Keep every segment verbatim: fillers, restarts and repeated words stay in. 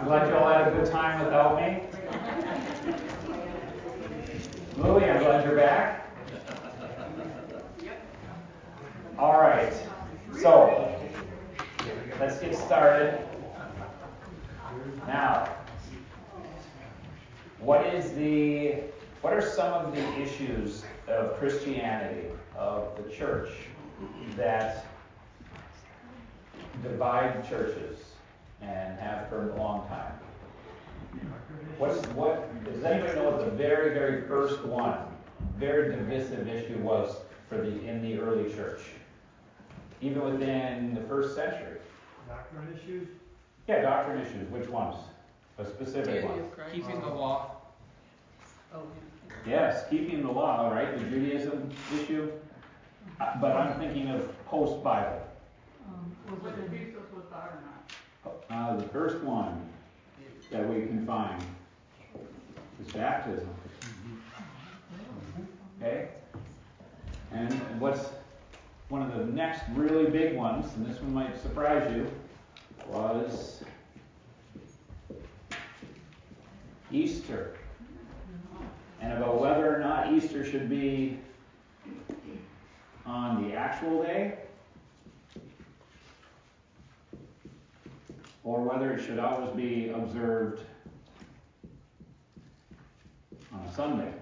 I'm glad you all had a good time without me. Louie, I'm glad you're back. All right, so let's get started. Now, what is the, what are some of the issues of Christianity, of the church, that divide churches and have for a long time? What's what? Does anybody know what the very, very first one, very divisive issue was for the in the early church, even within the first century? Doctrine issues? Yeah, doctrine issues. Which ones? A specific one. Keeping the law. Oh, Yes, keeping the law, right? The Judaism issue. Uh, but I'm thinking of post-Bible. Um, was it Jesus was God or not? Uh, the first one that we can find is baptism. Okay? And what's one of the next really big ones, and this one might surprise you, was Easter. And about whether or not Easter should be on the actual day, or whether it should always be observed on a Sunday.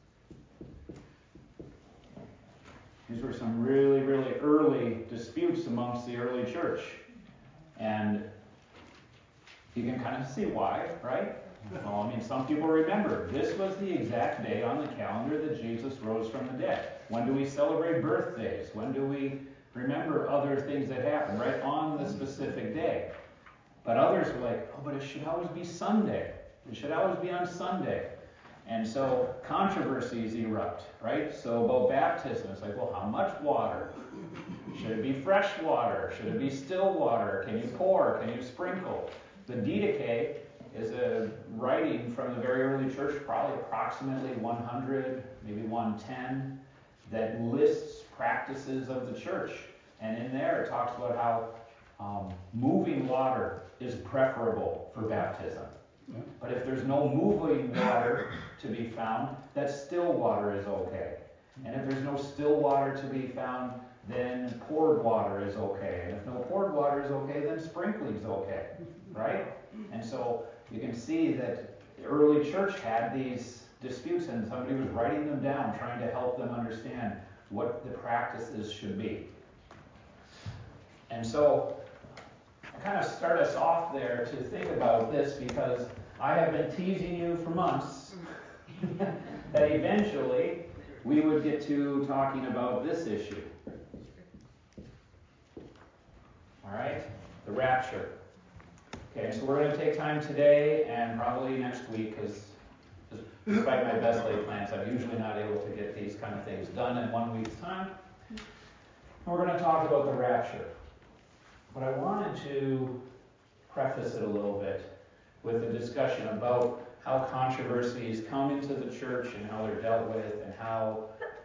These were some really, really early disputes amongst the early church. And you can kind of see why, right? Well, I mean, some people remember this was the exact day on the calendar that Jesus rose from the dead. When do we celebrate birthdays? When do we remember other things that happened? Right on the specific day. But others were like, oh, but it should always be Sunday. It should always be on Sunday. And so controversies erupt, right? So about baptism, it's like, well, how much water? Should it be fresh water? Should it be still water? Can you pour? Can you sprinkle? The Didache is a writing from the very early church, probably approximately one hundred, maybe one ten, that lists practices of the church. And in there it talks about how um, moving water is preferable for baptism. Yeah. But if there's no moving water to be found, that still water is okay. And if there's no still water to be found, then poured water is okay. And if no poured water is okay, then sprinkling is okay. Right? And so you can see that the early church had these disputes, and somebody was writing them down, trying to help them understand what the practices should be. And so I kind of start us off there to think about this, because I have been teasing you for months that eventually we would get to talking about this issue. All right? The rapture. Okay, so we're going to take time today and probably next week, because despite my best laid plans, I'm usually not able to get these kind of things done in one week's time. And we're going to talk about the rapture. But I wanted to preface it a little bit with a discussion about how controversies come into the church and how they're dealt with, and how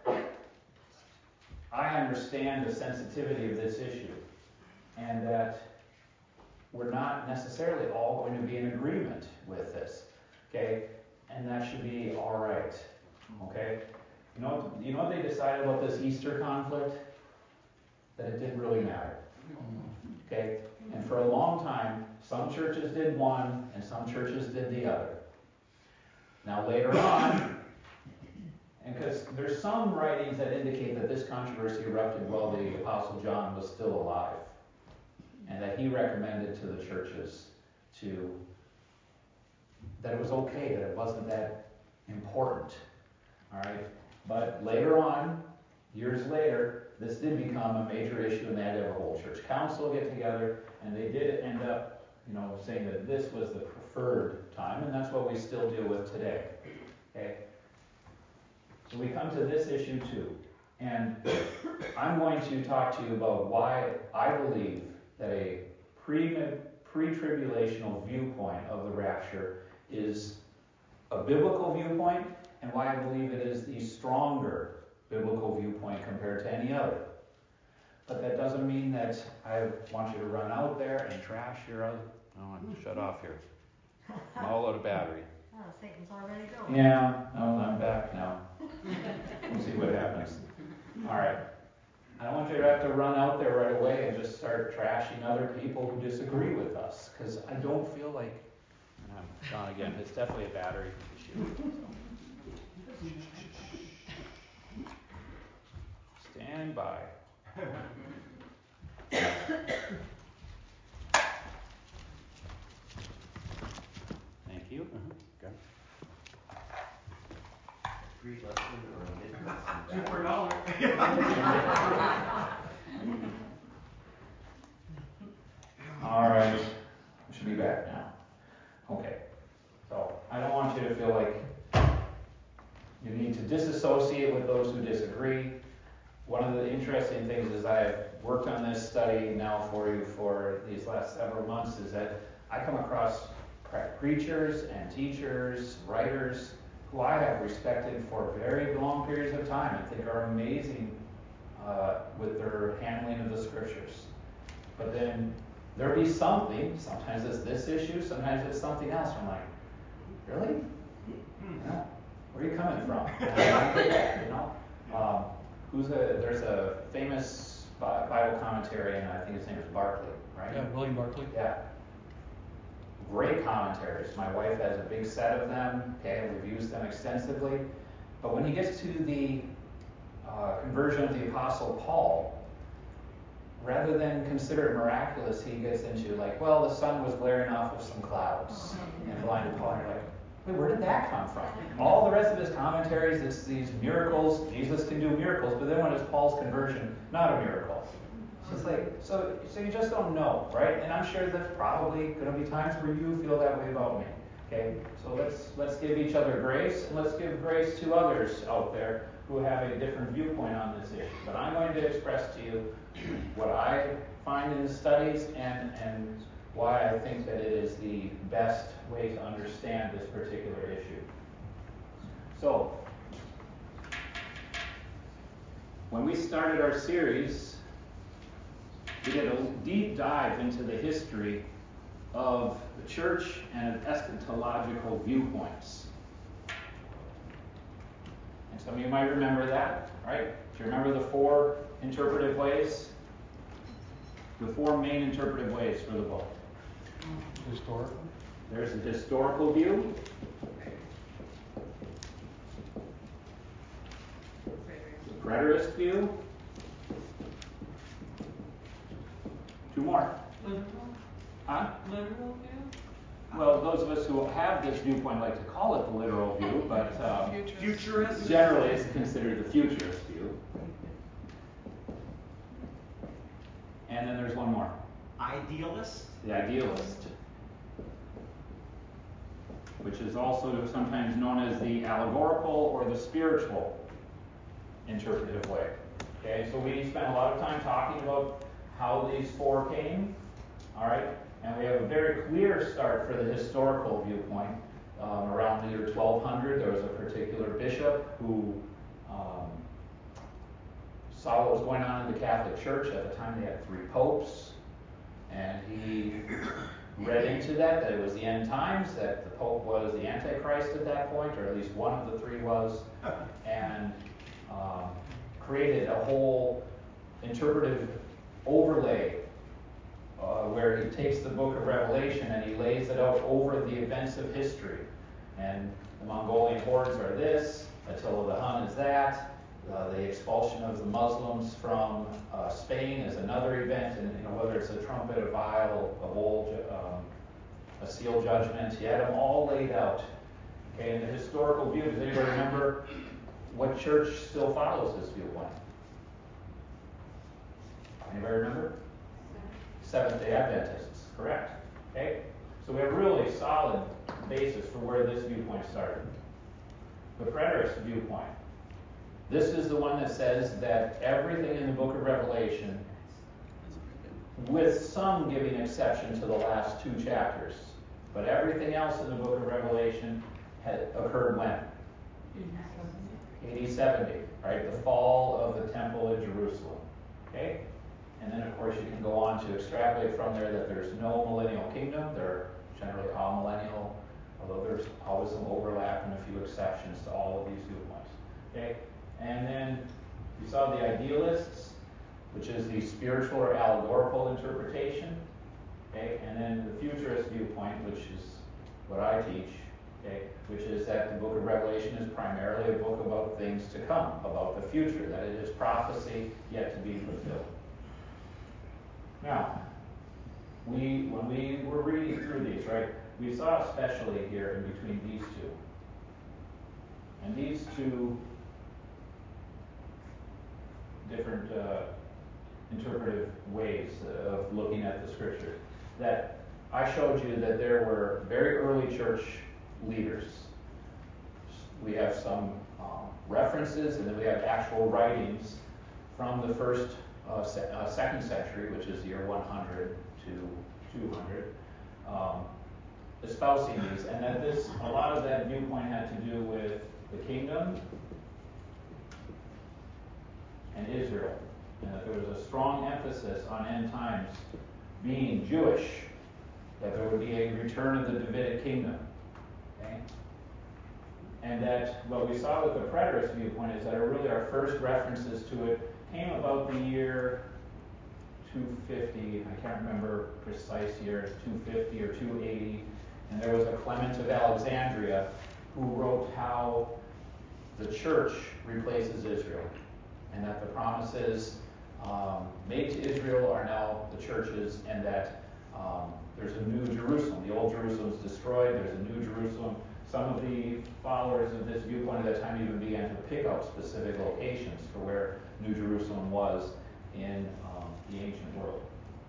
I understand the sensitivity of this issue, and that we're not necessarily all going to be in agreement with this, okay? And that should be all right, okay? You know, you know what they decided about this Easter conflict? That it didn't really matter, okay? And for a long time, some churches did one and some churches did the other. Now later on, and because there's some writings that indicate that this controversy erupted while the Apostle John was still alive, and that he recommended to the churches to that it was okay, that it wasn't that important. All right? But later on, years later, this did become a major issue, and they had to have a whole church council get together, and they did end up, you know, saying that this was the preferred time, and that's what we still deal with today. Okay? So we come to this issue too. And I'm going to talk to you about why I believe that a pre, pre-tribulational viewpoint of the rapture is a biblical viewpoint, and why I believe it is the stronger biblical viewpoint compared to any other. But that doesn't mean that I want you to run out there and trash your other... Oh, I'm shut off here. I'm all out of battery. Oh, Satan's already going. Yeah, oh, I'm back now. We'll see what happens. All right. I don't want you to have to run out there right away and just start trashing other people who disagree with us, because I don't feel like, and I'm gone again, it's definitely a battery issue. So. Stand by. Thank you. Uh-huh. Okay. Free lesson or a mid lesson? Two for a dollar. All right. We should be back now. Okay. So I don't want you to feel like you need to disassociate with those who disagree. One of the interesting things is I've worked on this study now for you for these last several months is that I come across preachers and teachers, writers, who I have respected for very long periods of time and think are amazing uh, with their handling of the scriptures. But then there'll be something, sometimes it's this issue, sometimes it's something else. I'm like, really? You know, where are you coming from? You know, um, who's a, there's a famous Bible commentary, and I think his name is Barclay, right? Yeah, William Barclay. Yeah. Great commentaries. My wife has a big set of them. Okay, we've used them extensively. But when he gets to the uh, conversion of the Apostle Paul, rather than consider it miraculous, he gets into like, well, the sun was glaring off of some clouds and blinded Paul. And you're like, wait, where did that come from? All the rest of his commentaries, it's these miracles. Jesus can do miracles, but then when it's Paul's conversion, not a miracle. So it's like, so, so you just don't know, right? And I'm sure there's probably going to be times where you feel that way about me. Okay, so let's let's give each other grace, and let's give grace to others out there who have a different viewpoint on this issue. But I'm going to express to you what I find in the studies and, and why I think that it is the best way to understand this particular issue. So, when we started our series, we did a deep dive into the history of the church and of eschatological viewpoints. And some of you might remember that, right? Do you remember the four interpretive ways? The four main interpretive ways for the book. Historical. There's a historical view. The preterist view. Two more. Literal? Huh? Literal view? Well, those of us who have this viewpoint like to call it the literal view, but um, Futurist? generally it's considered the futurist view. And then there's one more. Idealist? The idealist, which is also sometimes known as the allegorical or the spiritual interpretive way. Okay, so we spent a lot of time talking about how these four came, all right? And we have a very clear start for the historical viewpoint. Um, around the year twelve hundred, there was a particular bishop who um, saw what was going on in the Catholic Church. At the time, they had three popes. And he read into that, that it was the end times, that the Pope was the Antichrist at that point, or at least one of the three was, and um, created a whole interpretive overlay uh, where he takes the book of Revelation and he lays it out over the events of history. And the Mongolian hordes are this, Attila the Hun is that, Uh, the expulsion of the Muslims from uh, Spain is another event, and you know, whether it's a trumpet, a vial, a bowl, um, a seal judgment, you had them all laid out. Okay, in the historical view, does anybody remember what church still follows this viewpoint? Anybody remember? Seventh-day Adventists, correct. Okay, so we have a really solid basis for where this viewpoint started. The preterist viewpoint. This is the one that says that everything in the book of Revelation, with some giving exception to the last two chapters, but everything else in the book of Revelation had occurred when? A D seventy, right? The fall of the temple in Jerusalem. Okay? And then, of course, you can go on to extrapolate from there that there's no millennial kingdom. They're generally all millennial although there's always some overlap and a few exceptions to all of these viewpoints. Okay? And then we saw the idealists, which is the spiritual or allegorical interpretation. Okay? And then the futurist viewpoint, which is what I teach, okay, which is that the book of Revelation is primarily a book about things to come, about the future, that it is prophecy yet to be fulfilled. Now, we when we were reading through these, right, we saw especially here in between these two. And these two different uh, interpretive ways of looking at the scriptures, that I showed you that there were very early church leaders. We have some um, references, and then we have actual writings from the first, uh, se- uh, second century, which is year one hundred to two hundred, um, espousing these, and that this, a lot of that viewpoint had to do with the kingdom and Israel, and that there was a strong emphasis on end times being Jewish, that there would be a return of the Davidic kingdom. Okay? And that what we saw with the preterist viewpoint is that really our first references to it came about the year two fifty. I can't remember precise year, two fifty or two eighty. And there was a Clement of Alexandria who wrote how the church replaces Israel, and that the promises um, made to Israel are now the churches, and that um, there's a new Jerusalem. The old Jerusalem's destroyed. There's a new Jerusalem. Some of the followers of this viewpoint at that time even began to pick out specific locations for where New Jerusalem was in um, the ancient world.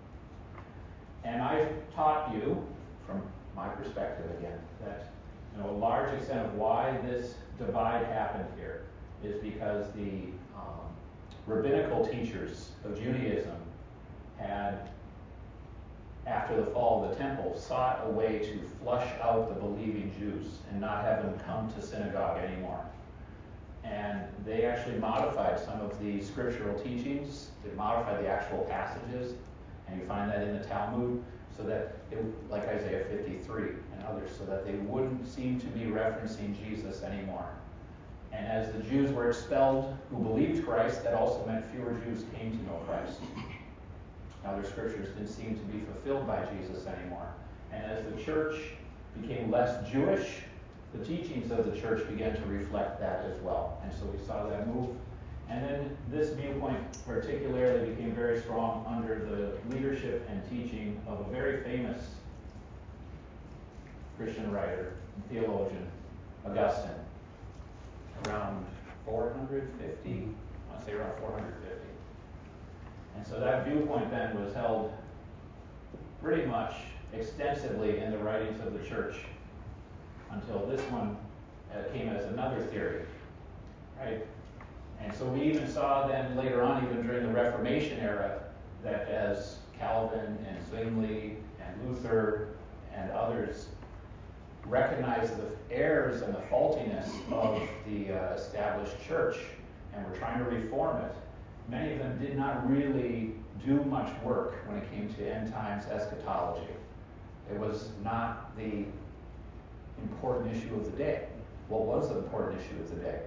And I taught you, from my perspective again, that you know, a large extent of why this divide happened here is because the um, rabbinical teachers of Judaism had, after the fall of the temple, sought a way to flush out the believing Jews and not have them come to synagogue anymore. And they actually modified some of the scriptural teachings. They modified the actual passages, and you find that in the Talmud, so that, it, like Isaiah fifty-three and others, so that they wouldn't seem to be referencing Jesus anymore. And as the Jews were expelled who believed Christ, that also meant fewer Jews came to know Christ. Now, their scriptures didn't seem to be fulfilled by Jesus anymore. And as the church became less Jewish, the teachings of the church began to reflect that as well. And so we saw that move. And then this viewpoint particularly became very strong under the leadership and teaching of a very famous Christian writer and theologian, Augustine, around four hundred fifty, I want to say around four hundred fifty. And so that viewpoint then was held pretty much extensively in the writings of the church until this one uh, came as another theory, right? And so we even saw then later on, even during the Reformation era, that as Calvin and Zwingli and Luther and others recognized the errors and the faultiness of the uh, established church and were trying to reform it, many of them did not really do much work when it came to end times eschatology. It was not the important issue of the day. What was the important issue of the day?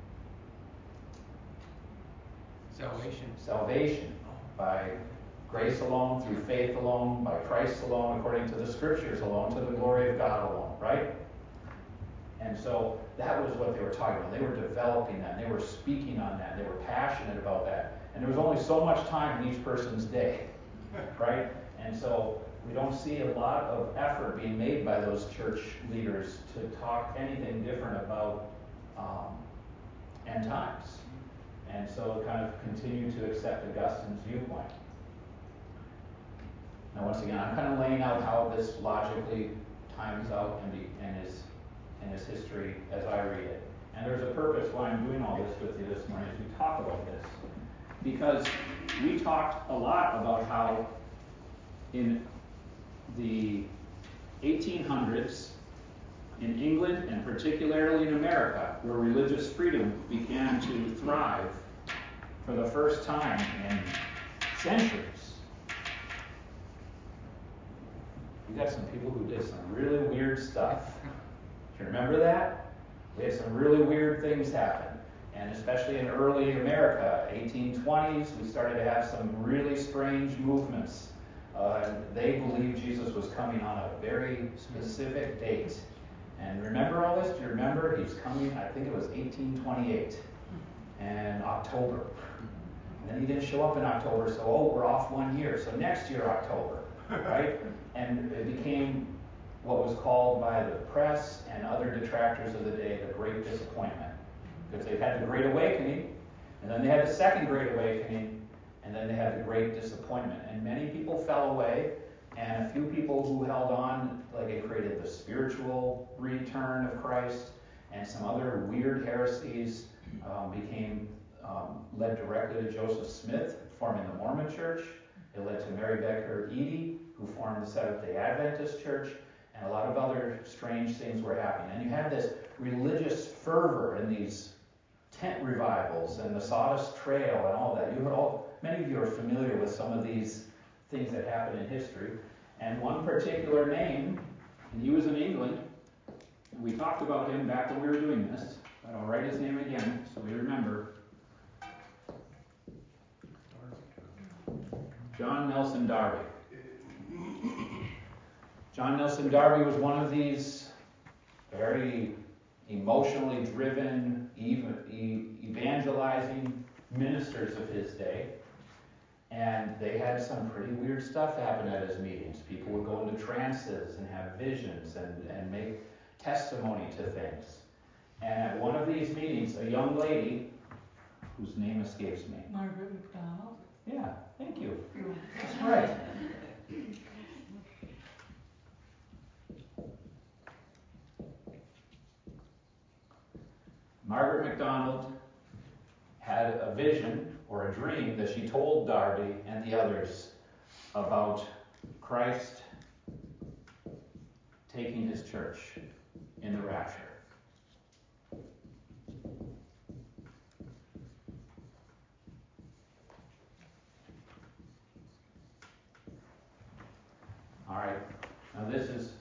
Salvation. Salvation by grace alone, through faith alone, by Christ alone, according to the scriptures alone, to the glory of God alone, right? And so that was what they were talking about. They were developing that. They were speaking on that. They were passionate about that. And there was only so much time in each person's day, right? And so we don't see a lot of effort being made by those church leaders to talk anything different about um, end times. And so kind of continue to accept Augustine's viewpoint. Now, once again, I'm kind of laying out how this logically times out and, be, and is in his history as I read it. And there's a purpose why I'm doing all this with you this morning as we talk about this. Because we talked a lot about how in the eighteen hundreds, in England and particularly in America, where religious freedom began to thrive for the first time in centuries, we got some people who did some really weird stuff Do you remember that? We had some really weird things happen. And especially in early America, eighteen twenties, we started to have some really strange movements. Uh, they believed Jesus was coming on a very specific date. And remember all this? Do you remember? He was coming, I think it was eighteen twenty-eight, and October. And then he didn't show up in October, so, oh, we're off one year. So next year, October, right? And it became what was called by the press and other detractors of the day the Great Disappointment. Because they had the Great Awakening, and then they had the Second Great Awakening, and then they had the Great Disappointment. And many people fell away, and a few people who held on, like it created the spiritual return of Christ, and some other weird heresies um, became um, led directly to Joseph Smith, forming the Mormon Church. It led to Mary Baker Eddy, who formed the Seventh-day Adventist Church, and a lot of other strange things were happening. And you had this religious fervor in these tent revivals and the Sawdust Trail and all that. You are all, many of you are familiar with some of these things that happen in history. And one particular name, and he was in England, and we talked about him back when we were doing this, but I'll write his name again so we remember. John Nelson Darby. John Nelson Darby was one of these very emotionally driven, even evangelizing ministers of his day. And they had some pretty weird stuff happen at his meetings. People would go into trances and have visions and, and make testimony to things. And at one of these meetings, a young lady, whose name escapes me. Margaret McDonald. Yeah, thank you. That's right. Margaret MacDonald had a vision or a dream that she told Darby and the others about Christ taking his church in the rapture. All right. Now this is,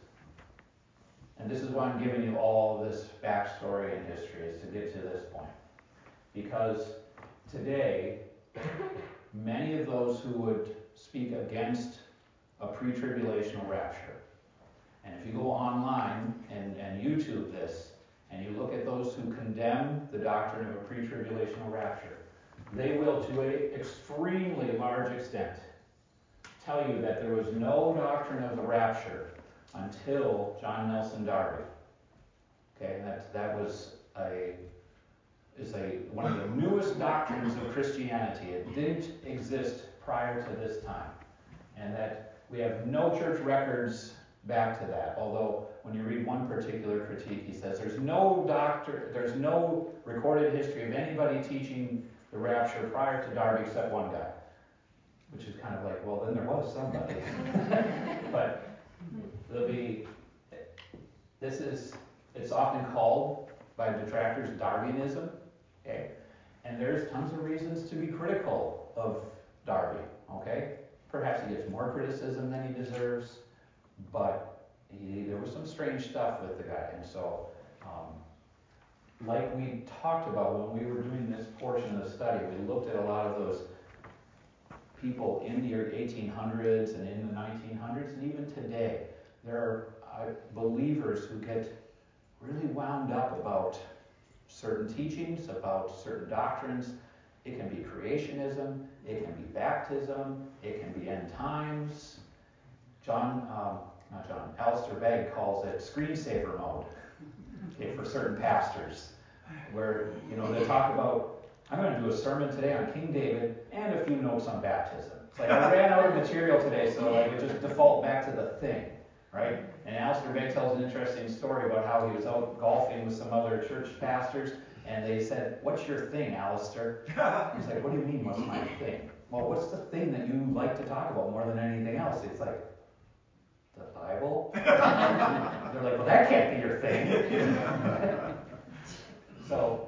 and this is why I'm giving you all this backstory and history, is to get to this point. Because today, many of those who would speak against a pre-tribulational rapture, and if you go online and, and YouTube this, and you look at those who condemn the doctrine of a pre-tribulational rapture, they will, to an extremely large extent, tell you that there was no doctrine of the rapture until John Nelson Darby. Okay, and that that was a is a one of the newest doctrines of Christianity. It didn't exist prior to this time, and that we have no church records back to that. Although when you read one particular critique, he says there's no doctor, there's no recorded history of anybody teaching the rapture prior to Darby except one guy. Which is kind of like, well, then there was somebody. But there'll be, this is, it's often called by detractors Darwinism, okay? And there's tons of reasons to be critical of Darby, okay? Perhaps he gets more criticism than he deserves, but he, there was some strange stuff with the guy. And so, um, like we talked about when we were doing this portion of the study, we looked at a lot of those people in the eighteen hundreds and in the nineteen hundreds, and even today, there are uh, believers who get really wound up about certain teachings, about certain doctrines. It can be creationism, it can be baptism, it can be end times. John, um, not John, Alistair Begg calls it screensaver mode, okay, for certain pastors, where, you know, they talk about, I'm going to do a sermon today on King David and a few notes on baptism. It's like I ran out of material today, so I would just default back to the thing, right? And Alistair Begg tells an interesting story about how he was out golfing with some other church pastors, and they said, "What's your thing, Alistair?" He's like, "What do you mean, what's my thing?" "Well, what's the thing that you like to talk about more than anything else?" It's like, "The Bible?" They're like, "Well, that can't be your thing." So,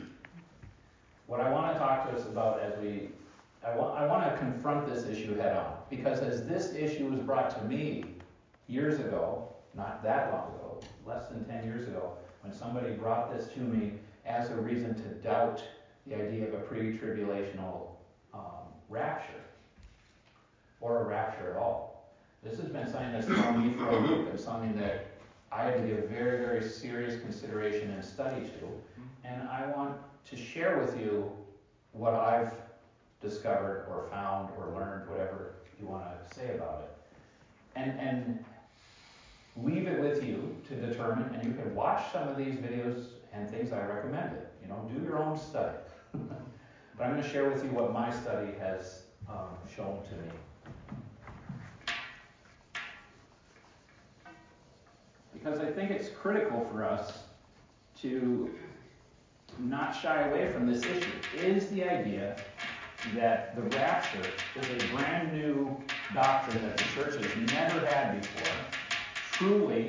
what I want to talk to us about as we, I want, I want to confront this issue head on. Because as this issue was brought to me years ago, not that long ago, less than ten years ago, when somebody brought this to me as a reason to doubt the idea of a pre-tribulational um, rapture, or a rapture at all. This has been something that's thrown me for a loop, and something that I had to give very, very serious consideration and study to, and I want to share with you what I've discovered or found or learned, whatever you want to say about it. And, and leave it with you to determine, and you can watch some of these videos and things I recommended. You know, do your own study. But I'm going to share with you what my study has um, shown to me. Because I think it's critical for us to not shy away from this issue, is the idea that the rapture is a brand new doctrine that the church has never had before, truly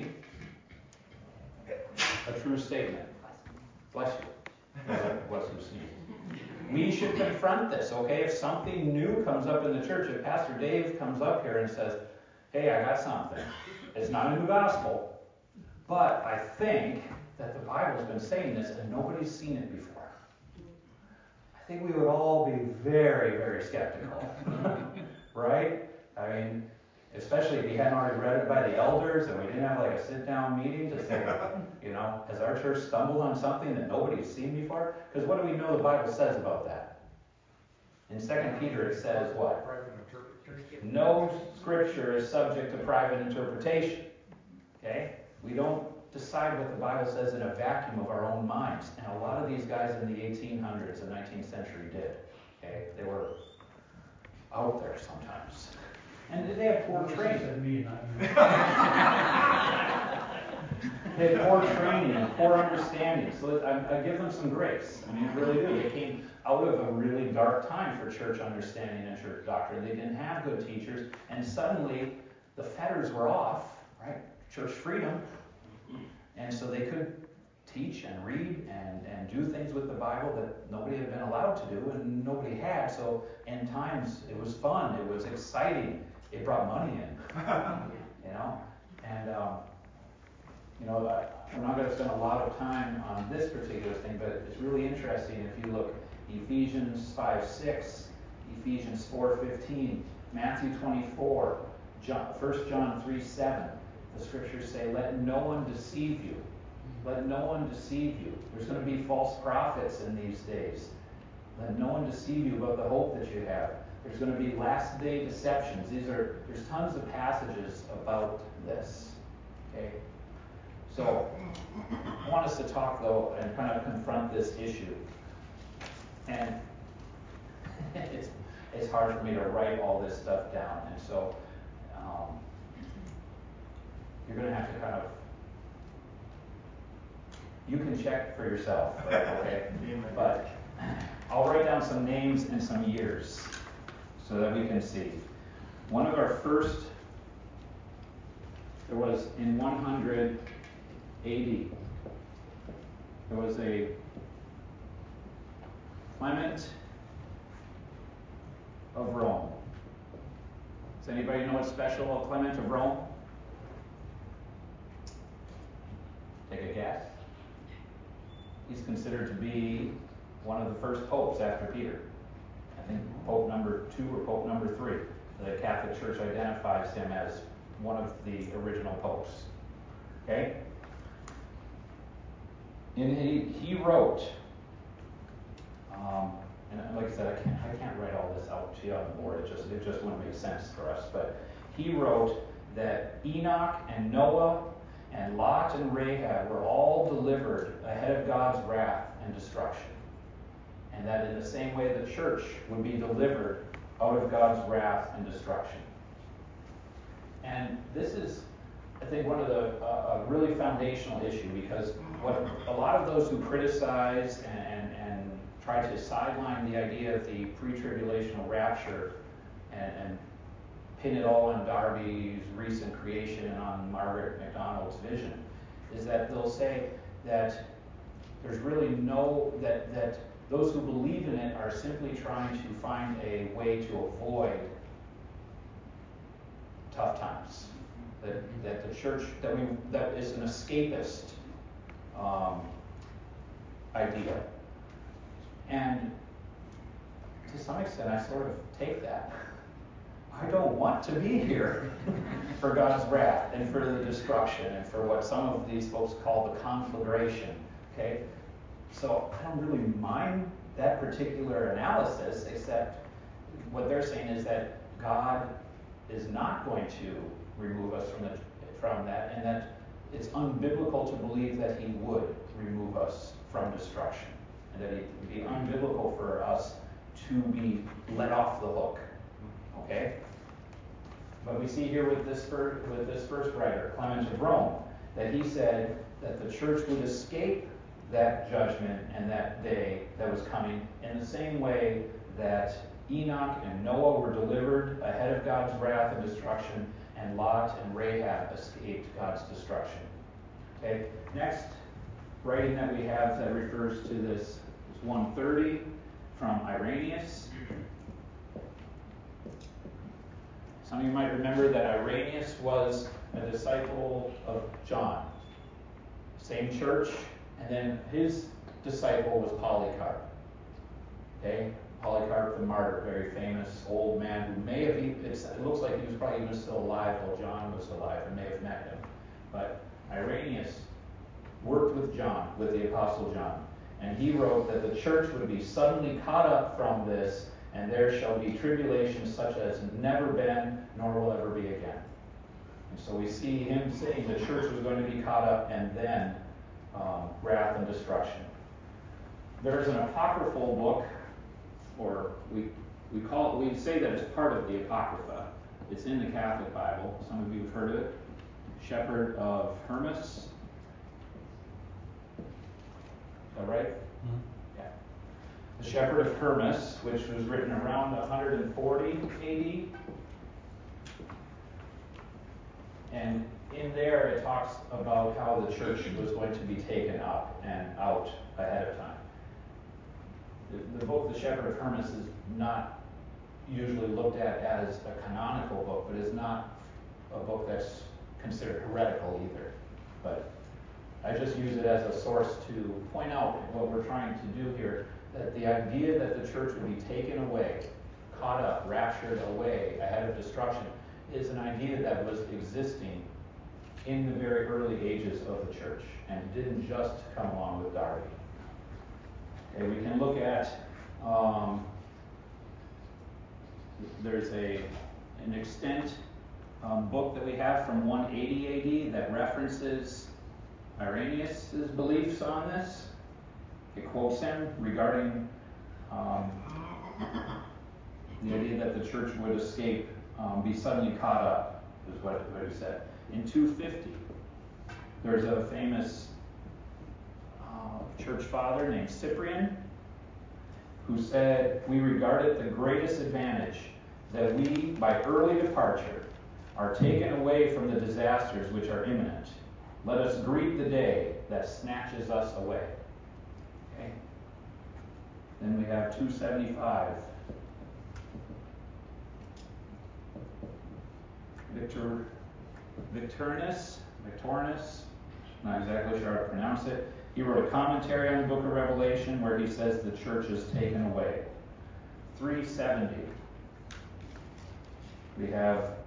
a true statement. Bless you. Bless you, Steve. We should confront this, okay? If something new comes up in the church, if Pastor Dave comes up here and says, hey, I got something. It's not a new gospel, but I think that the Bible's been saying this and nobody's seen it before. I think we would all be very, very skeptical. Right? I mean, especially if you hadn't already read it by the elders and we didn't have like a sit-down meeting to say, you know, has our church stumbled on something that nobody's seen before? Because what do we know the Bible says about that? In Second Peter it says what? No scripture is subject to private interpretation. Okay? We don't decide what the Bible says in a vacuum of our own minds. And a lot of these guys in the eighteen hundreds and nineteenth century did. Okay? They were out there sometimes. And they had poor training. They had poor training and poor understanding. So I, I give them some grace. I mean, I really do. They came out of a really dark time for church understanding and church doctrine. They didn't have good teachers. And suddenly, the fetters were off, right? Church freedom. And so they could teach and read and, and do things with the Bible that nobody had been allowed to do and nobody had. So in times, it was fun. It was exciting. It brought money in, you know. And, um, you know, I, I'm not going to spend a lot of time on this particular thing, but it's really interesting if you look Ephesians five six, Ephesians four fifteen, Matthew twenty-four, John, First John three seven. The scriptures say, let no one deceive you. Let no one deceive you. There's going to be false prophets in these days. Let no one deceive you about the hope that you have. There's going to be last day deceptions. These are there's tons of passages about this. Okay? So I want us to talk though and kind of confront this issue. And it's it's hard for me to write all this stuff down. And so um, you're going to have to kind of you can check for yourself, right? Okay? But I'll write down some names and some years so that we can see. One of our first, there was in one hundred A D, there was a Clement of Rome. Does anybody know what's special about Clement of Rome? Take a guess. He's considered to be one of the first popes after Peter. I think Pope number two or Pope number three. The Catholic Church identifies him as one of the original popes. Okay? And he, he wrote, um, and like I said, I can't, I can't write all this out to you on the board. It just, it just wouldn't make sense for us. But he wrote that Enoch and Noah and Lot and Rahab were all delivered ahead of God's wrath and destruction. And that in the same way the church would be delivered out of God's wrath and destruction. And this is, I think, one of the uh, a really foundational issue, because what a lot of those who criticize and, and, and try to sideline the idea of the pre-tribulational rapture and, and pin it all on Darby's recent creation and on Margaret MacDonald's vision, is that they'll say that there's really no, that, that those who believe in it are simply trying to find a way to avoid tough times. That, that the church, that we, that is an escapist um, idea. And to some extent, I sort of take that. I don't want to be here for God's wrath and for the destruction and for what some of these folks call the conflagration. Okay? So I don't really mind that particular analysis, except what they're saying is that God is not going to remove us from the, from that, and that it's unbiblical to believe that he would remove us from destruction, and that it would be unbiblical for us to be let off the hook. Okay? But we see here with this first, with this first writer, Clement of Rome, that he said that the church would escape that judgment and that day that was coming in the same way that Enoch and Noah were delivered ahead of God's wrath and destruction, and Lot and Rahab escaped God's destruction. Okay, next writing that we have that refers to this is one thirty from Irenaeus. Some of you might remember that Irenaeus was a disciple of John. Same church, and then his disciple was Polycarp. Okay? Polycarp the martyr, very famous old man who may have, even, it looks like he was probably even still alive while John was alive and may have met him. But Irenaeus worked with John, with the Apostle John, and he wrote that the church would be suddenly caught up from this, and there shall be tribulation such as never been, nor will ever be again. And so we see him saying the church was going to be caught up, and then um, wrath and destruction. There's an apocryphal book, or we we call it, we say that it's part of the Apocrypha. It's in the Catholic Bible. Some of you have heard of it. Shepherd of Hermas. Is that right? Mm-hmm. Yeah. The Shepherd of Hermas, which was written around one forty A D. And in there it talks about how the church was going to be taken up and out ahead of time. The, the book, The Shepherd of Hermas, is not usually looked at as a canonical book, but is not a book that's considered heretical either. But I just use it as a source to point out what we're trying to do here, that the idea that the church would be taken away, caught up, raptured away ahead of destruction, is an idea that was existing in the very early ages of the church and didn't just come along with Darby. Okay, we can look at, um, there's a an extant um, book that we have from one eighty A D that references Irenaeus' beliefs on this. It quotes him regarding um, the idea that the church would escape, um, be suddenly caught up, is what, what he said. In two fifty, there's a famous uh, church father named Cyprian who said, "We regard it the greatest advantage that we, by early departure, are taken away from the disasters which are imminent. Let us greet the day that snatches us away." Okay. Then we have two seventy-five. Victor, Victorinus, Victorinus, not exactly sure how to pronounce it. He wrote a commentary on the book of Revelation where he says the church is taken away. three seventy. We have